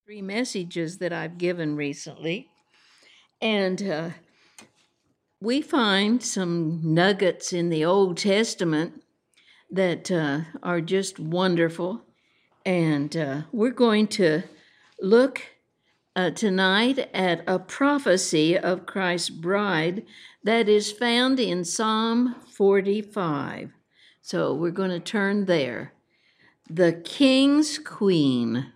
three messages that I've given recently, and we find some nuggets in the Old Testament that are just wonderful. And we're going to look tonight at a prophecy of Christ's bride that is found in Psalm 45. So we're going to turn there. The King's Queen.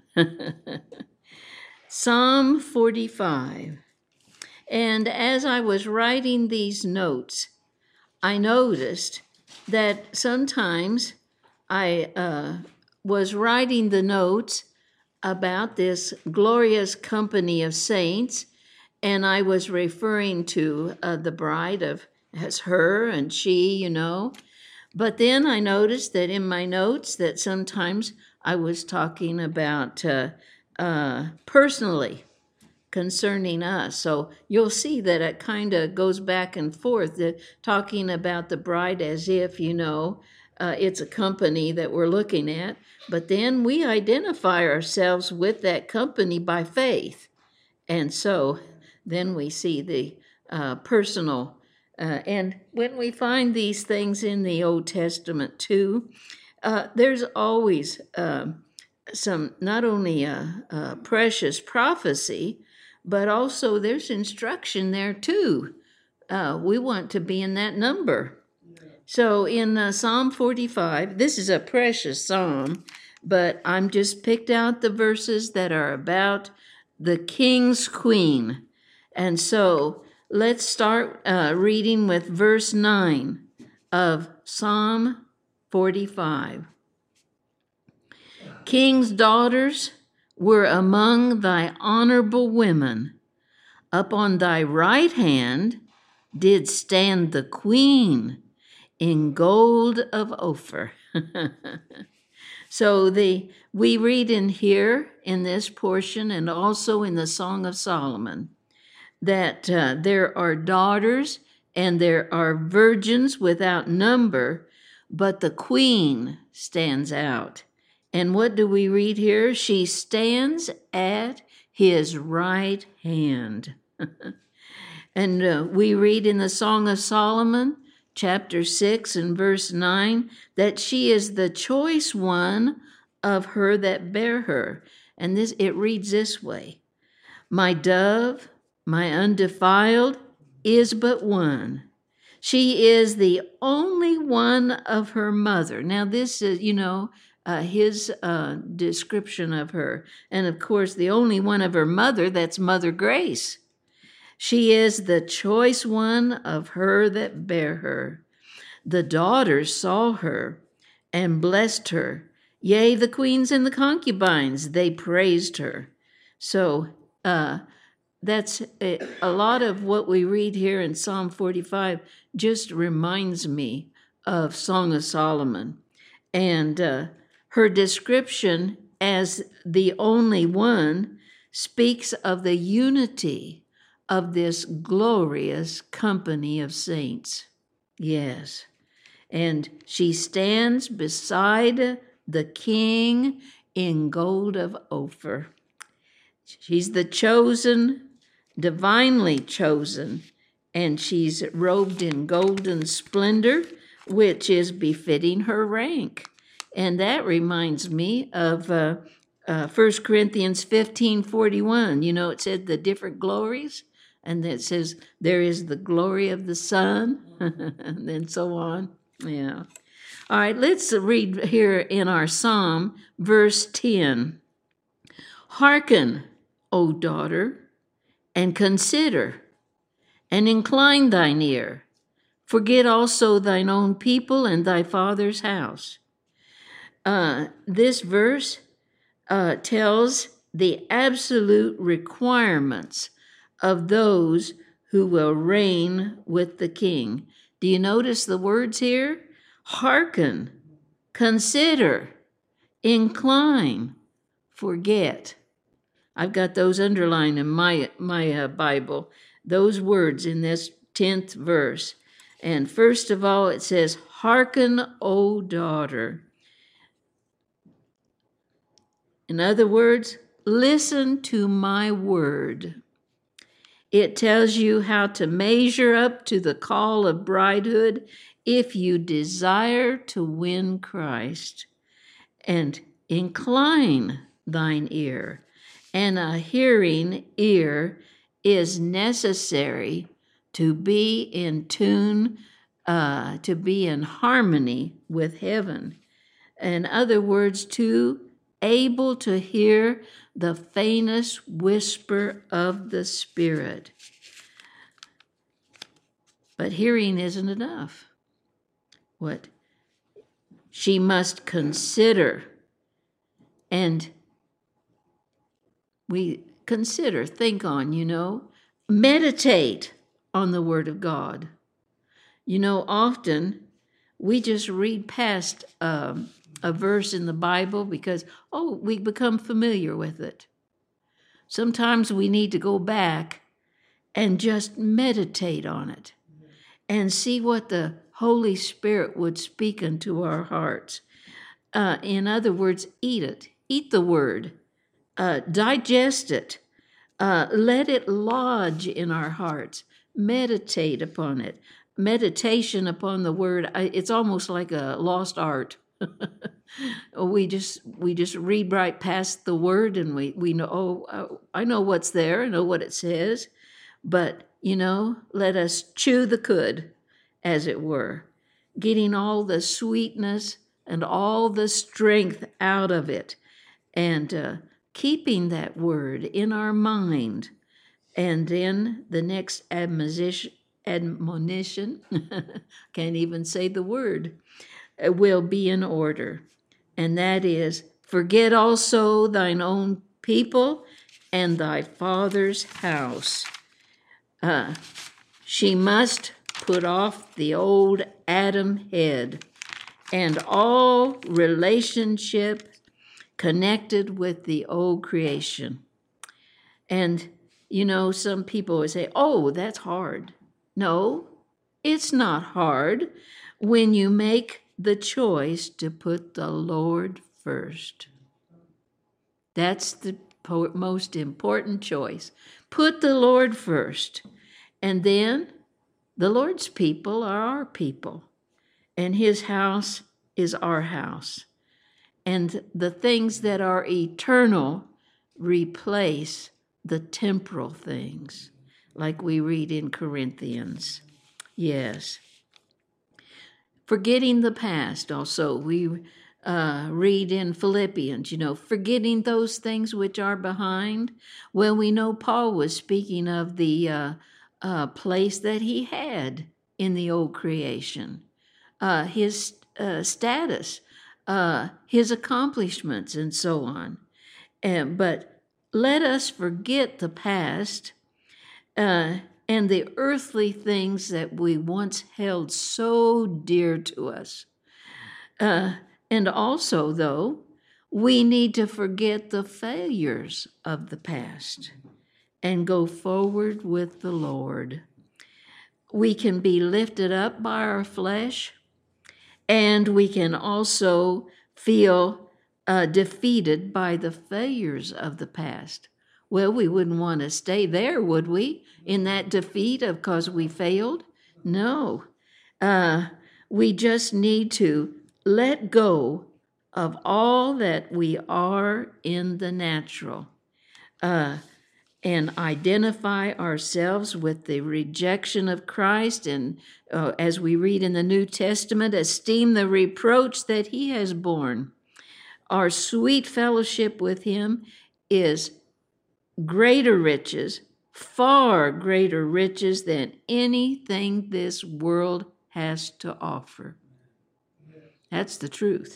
Psalm 45. And as I was writing these notes, I noticed that sometimes I was writing the notes about this glorious company of saints, and I was referring to the bride of as her and she, But then I noticed that in my notes that sometimes I was talking about personally concerning us. So you'll see that it kind of goes back and forth, talking about the bride as if, it's a company that we're looking at. But then we identify ourselves with that company by faith. And so then we see the personal. And when we find these things in the Old Testament too, there's always some, not only a precious prophecy, but also there's instruction there too. We want to be in that number. So in Psalm 45, this is a precious psalm, but I'm just picked out the verses that are about the King's Queen. And so let's start reading with verse 9 of Psalm 45. King's daughters were among thy honorable women. Up on thy right hand did stand the queen in gold of Ophir. So we read in here in this portion and also in the Song of Solomon that there are daughters and there are virgins without number, but the queen stands out. And what do we read here? She stands at his right hand. And we read in the Song of Solomon, chapter 6 and verse 9, that she is the choice one of her that bear her. And it reads this way: My dove, my undefiled, is but one. She is the only one of her mother. Now this is, his description of her. And of course, the only one of her mother, that's Mother Grace. She is the choice one of her that bear her. The daughters saw her and blessed her. Yea, the queens and the concubines, they praised her. So that's a lot of what we read here in Psalm 45 just reminds me of Song of Solomon. And her description as the only one speaks of the unity of this glorious company of saints. Yes. And she stands beside the king in gold of Ophir. She's the chosen, divinely chosen, and she's robed in golden splendor, which is befitting her rank. And that reminds me of 1 Corinthians 15:41. It said the different glories, and it says there is the glory of the sun, and then so on. Yeah. All right, let's read here in our psalm, verse 10. Hearken, O daughter, and consider, and incline thine ear. Forget also thine own people and thy father's house. This verse tells the absolute requirements of those who will reign with the king. Do you notice the words here? Hearken, consider, incline, forget. I've got those underlined in my Bible, those words in this 10th verse. And first of all, it says, Hearken, O daughter. In other words, listen to my word. It tells you how to measure up to the call of bridehood if you desire to win Christ. And incline thine ear. And a hearing ear is necessary to be in tune, to be in harmony with heaven. In other words, able to hear the faintest whisper of the Spirit. But hearing isn't enough. What? She must consider. And we consider, think on, meditate on the Word of God. Often we just read past a verse in the Bible because, we become familiar with it. Sometimes we need to go back and just meditate on it and see what the Holy Spirit would speak into our hearts. In other words, eat it. Eat the Word. Digest it. Let it lodge in our hearts. Meditate upon it. Meditation upon the Word, it's almost like a lost art. We just read right past the Word and we know, I know what's there, I know what it says. But, let us chew the cud, as it were, getting all the sweetness and all the strength out of it, and keeping that word in our mind. And then the next admonition, can't even say the word, will be in order. And that is, forget also thine own people and thy father's house. She must put off the old Adam head and all relationship connected with the old creation. And, some people would say, that's hard. No, it's not hard when you make the choice to put the Lord first. That's the most important choice. Put the Lord first. And then the Lord's people are our people. And his house is our house. And the things that are eternal replace the temporal things, like we read in Corinthians. Yes. Forgetting the past also. We read in Philippians, forgetting those things which are behind. Well, we know Paul was speaking of the place that he had in the old creation, his status, his accomplishments, and so on. But let us forget the past and the earthly things that we once held so dear to us. And also, though, we need to forget the failures of the past and go forward with the Lord. We can be lifted up by our flesh, and we can also feel defeated by the failures of the past. Well, we wouldn't want to stay there, would we, in that defeat because we failed? No. We just need to let go of all that we are in the natural and identify ourselves with the rejection of Christ. And as we read in the New Testament, esteem the reproach that he has borne. Our sweet fellowship with him is greater riches, far greater riches than anything this world has to offer. That's the truth.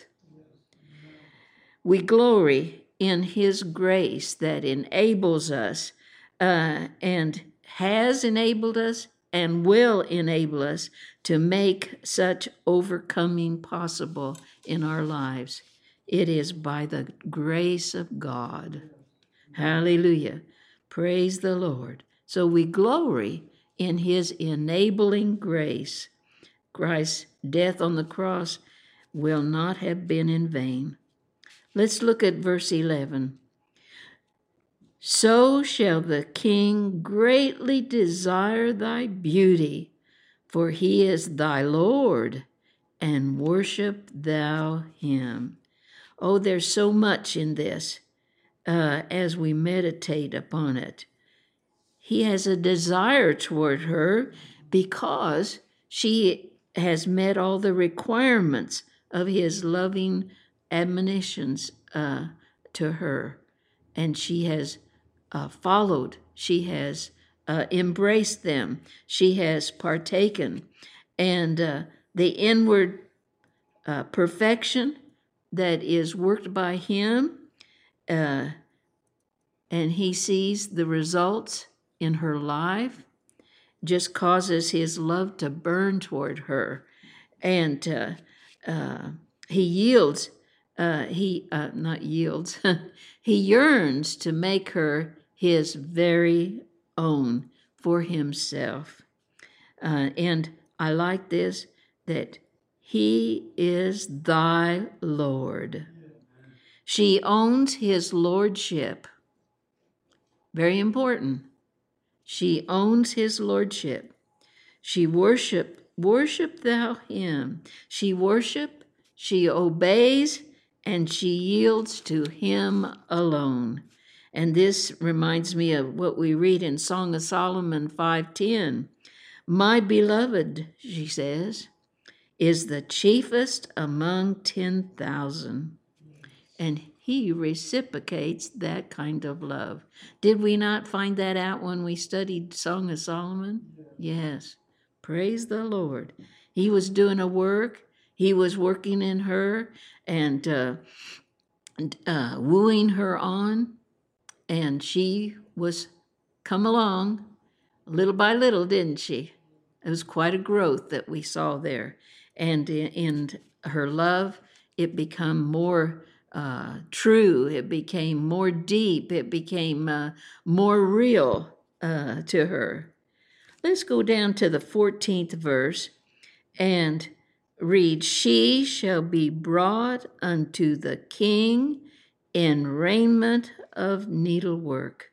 We glory in his grace that enables us and has enabled us and will enable us to make such overcoming possible in our lives. It is by the grace of God. Hallelujah. Praise the Lord. So we glory in his enabling grace. Christ's death on the cross will not have been in vain. Let's look at verse 11. So shall the king greatly desire thy beauty, for he is thy Lord, and worship thou him. Oh, there's so much in this as we meditate upon it. He has a desire toward her because she has met all the requirements of his loving admonitions to her. And she has followed, she has embraced them, she has partaken. And the inward perfection that is worked by him, and he sees the results in her life, just causes his love to burn toward her. And he yields, not yields, he yearns to make her his very own for himself. And I like this, that he is thy Lord. She owns his lordship. Very important. She owns his lordship. She worship thou him. She obeys, and she yields to him alone. And this reminds me of what we read in Song of Solomon 5:10. My beloved, she says, is the chiefest among 10,000. And he reciprocates that kind of love. Did we not find that out when we studied Song of Solomon? Yes. Praise the Lord. He was doing a work. He was working in her and wooing her on. And she was come along little by little, didn't she? It was quite a growth that we saw there. And in her love, it became more true. It became more deep. It became more real to her. Let's go down to the 14th verse and read, she shall be brought unto the king in raiment of needlework.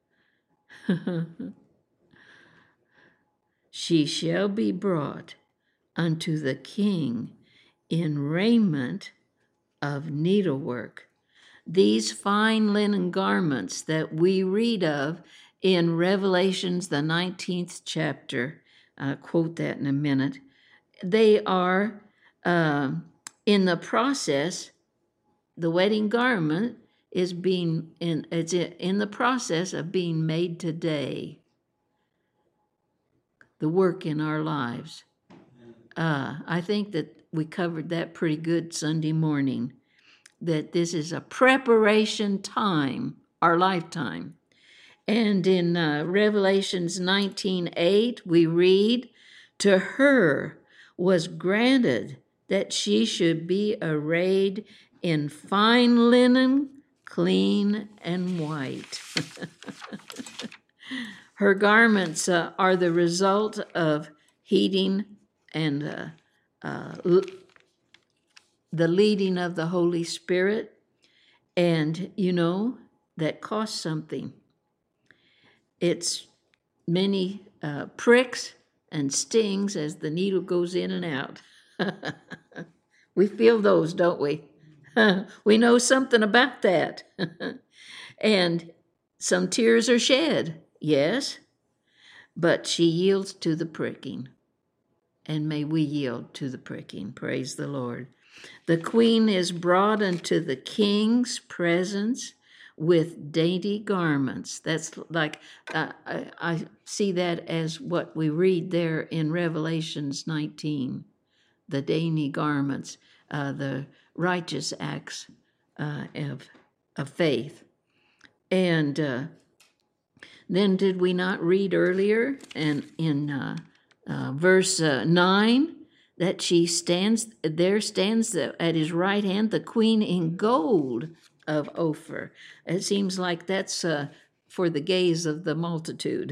She shall be brought unto the king in raiment of needlework. These fine linen garments that we read of in Revelations, the 19th chapter, I'll quote that in a minute, they are in the process, the wedding garment is it's in the process of being made today. The work in our lives. I think that we covered that pretty good Sunday morning, that this is a preparation time, our lifetime. And in Revelations 19:8, we read, to her was granted that she should be arrayed in fine linen, clean and white. Her garments are the result of heating and the leading of the Holy Spirit. And, you know, that costs something. It's many pricks and stings as the needle goes in and out. We feel those, don't we? We know something about that. And some tears are shed, yes, but she yields to the pricking. And may we yield to the pricking. Praise the Lord. The queen is brought unto the king's presence with dainty garments. That's like, I see that as what we read there in Revelations 19, the dainty garments, the righteous acts of faith. And then did we not read earlier and in verse 9 that she stands at his right hand, the queen in gold of Ophir. It seems like that's for the gaze of the multitude.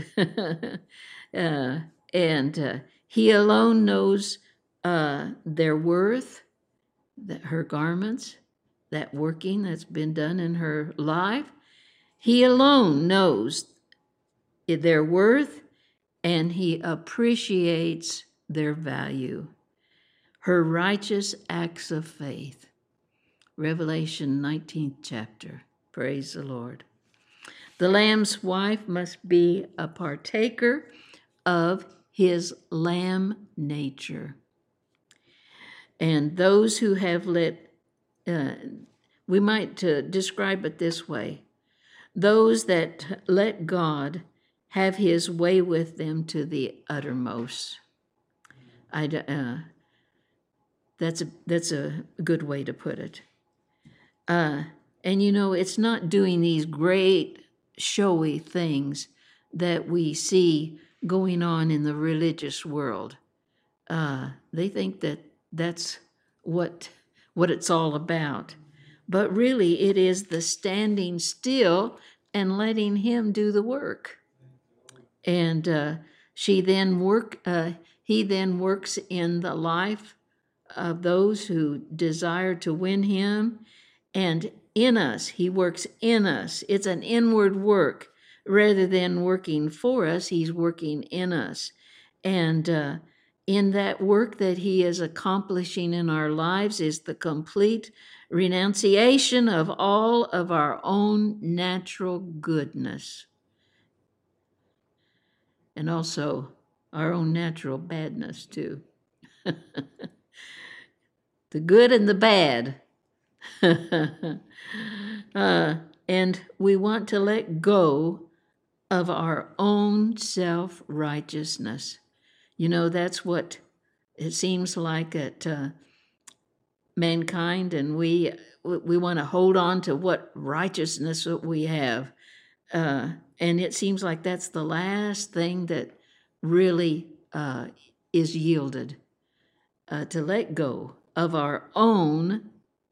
And he alone knows their worth, that her garments, that working that's been done in her life. He alone knows their worth, and he appreciates their value. Her righteous acts of faith. Revelation 19th chapter. Praise the Lord. The Lamb's wife must be a partaker of his lamb nature. And those who have we might describe it this way: those that let God have his way with them to the uttermost. That's a good way to put it. And it's not doing these great showy things that we see going on in the religious world. They think that that's what it's all about. But really, it is the standing still and letting him do the work. And he then works in the life of those who desire to win him, and in us. He works in us. It's an inward work. Rather than working for us, he's working in us. And in that work that he is accomplishing in our lives is the complete renunciation of all of our own natural goodness, and also our own natural badness too. The good and the bad. And we want to let go of our own self-righteousness. That's what it seems like at mankind, and we want to hold on to what righteousness that we have. And it seems like that's the last thing that really is yielded, to let go of our own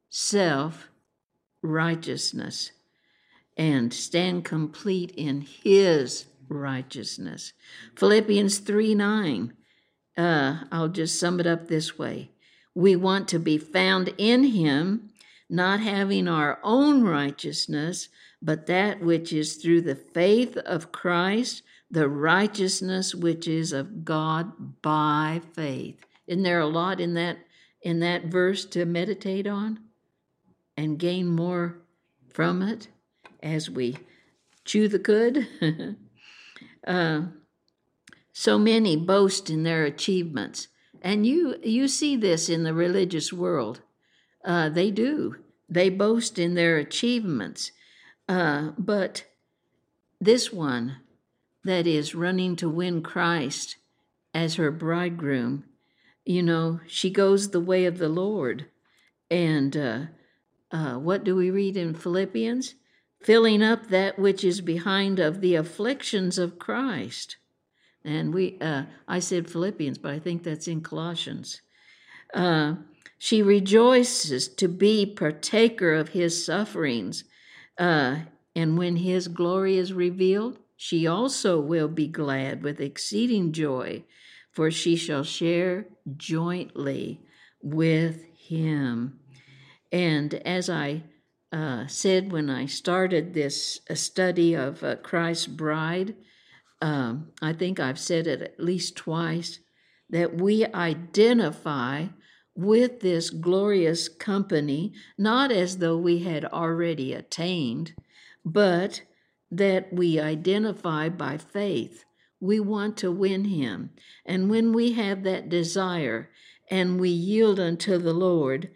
self-righteousness and stand complete in his righteousness. Philippians 3:9, I'll just sum it up this way. We want to be found in him, not having our own righteousness, but that which is through the faith of Christ, the righteousness which is of God by faith. Isn't there a lot in that verse to meditate on and gain more from it as we chew the cud? So many boast in their achievements. And you see this in the religious world. They do. They boast in their achievements. But this one that is running to win Christ as her bridegroom, she goes the way of the Lord. And what do we read in Philippians? Filling up that which is behind of the afflictions of Christ. And I said Philippians, but I think that's in Colossians. She rejoices to be partaker of his sufferings. And when his glory is revealed, she also will be glad with exceeding joy, for she shall share jointly with him. And as I said when I started this study of Christ's bride, I think I've said it at least twice, that we identify with this glorious company, not as though we had already attained, but that we identify by faith. We want to win him. And when we have that desire and we yield unto the Lord,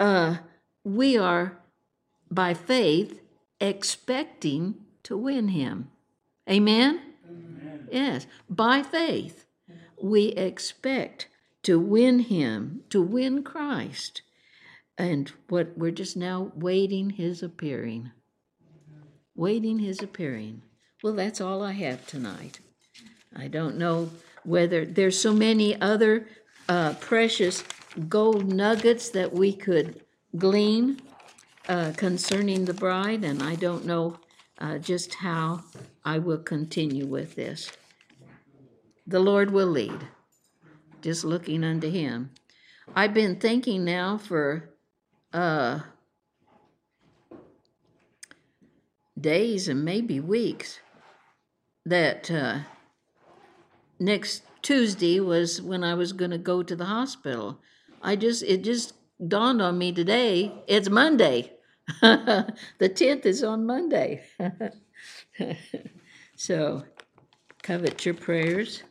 we are, by faith, expecting to win him. Amen? Amen. Yes, by faith, we expect to win him, to win Christ. And what we're just now waiting his appearing. Waiting his appearing. Well, that's all I have tonight. I don't know whether there's so many other precious gold nuggets that we could glean concerning the bride, and I don't know just how I will continue with this. The Lord will lead, just looking unto him. I've been thinking now for days and maybe weeks that next Tuesday was when I was going to go to the hospital. It just dawned on me today. It's Monday. The 10th is on Monday. So, covet your prayers.